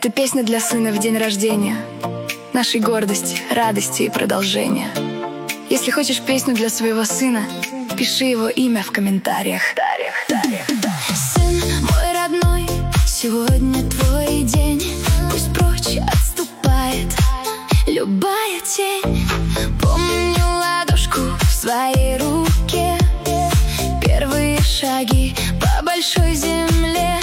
Ты песня для сына в день рождения, нашей гордости, радости и продолжения. Если хочешь песню для своего сына, пиши его имя в комментариях. Сын мой родной, сегодня твой день. Пусть прочь отступает любая тень. Помню ладошку в своей руке, первые шаги по большой земле.